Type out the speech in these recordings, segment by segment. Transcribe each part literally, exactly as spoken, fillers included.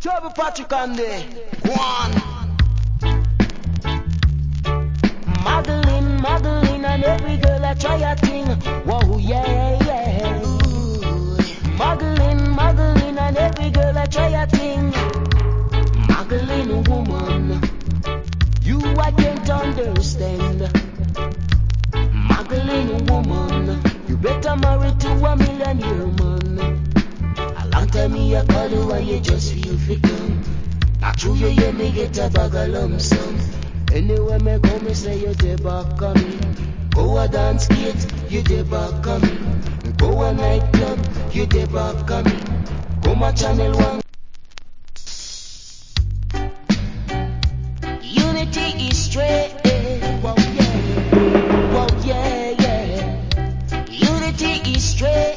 Trouble Patrick and the one. Madeline, Madeline, and every girl I try a thing. Whoa, yeah, yeah. Ooh. Madeline, Madeline, and every girl I try a thing. Madeline, woman, you I can't understand. Madeline, woman, you better marry to a millionaire man. A long time me I call you and you just feel fit come. Not true you hear me get a bag of lump sum. Anywhere me go me say you dey back on me. Go a dance gate, you dey back on me. Go a nightclub, you dey back on me. Go my channel one. Unity is straight. Whoa yeah, whoa yeah yeah. Unity is straight.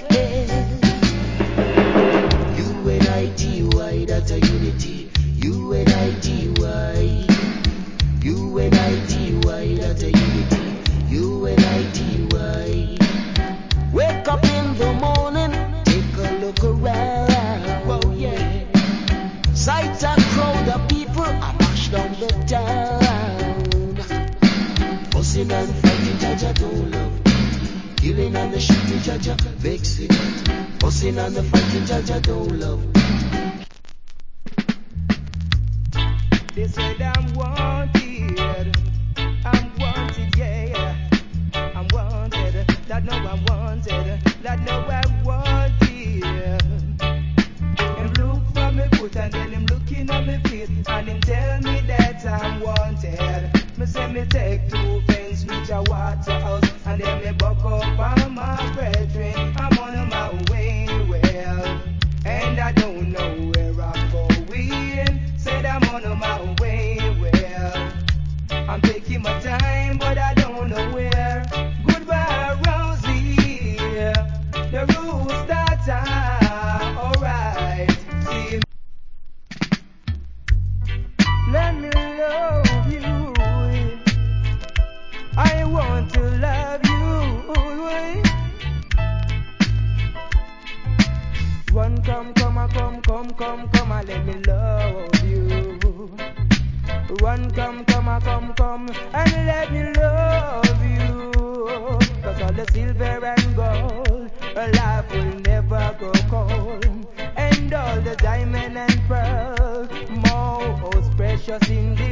U N I T Y, that's a unity. U N I T Y. U N I T Y, that's a unity. U N I T Y. Wake up in the morning, take a look around. Whoa yeah. Sight a crowd of people, I mash down the town. Fussing and fighting, Jaja don't love. Killing and the shooting, Jaja vex it. Fussing and the fighting, Jaja don't love. They said I'm wanted, I'm wanted, yeah. I'm wanted, that know I'm wanted, that know I'm wanted. Him look for me foot and then him looking at me feet and him tell me that I'm wanted. Me say me take two pence reach a Waterhouse and then me buck up on my brethren. I'm on my way well, and I don't know where I'm going. Said I'm on my way well. I'm taking my time, but I don't know where. Goodbye, Rosie. The rooster time, alright. See, let me love you. I want to love you. One come, come, a come, come, come, come, and let me love you. One come, come, a come, come, and let me love you. Cause all the silver and gold, a life will never go cold. And all the diamond and pearl, most precious in the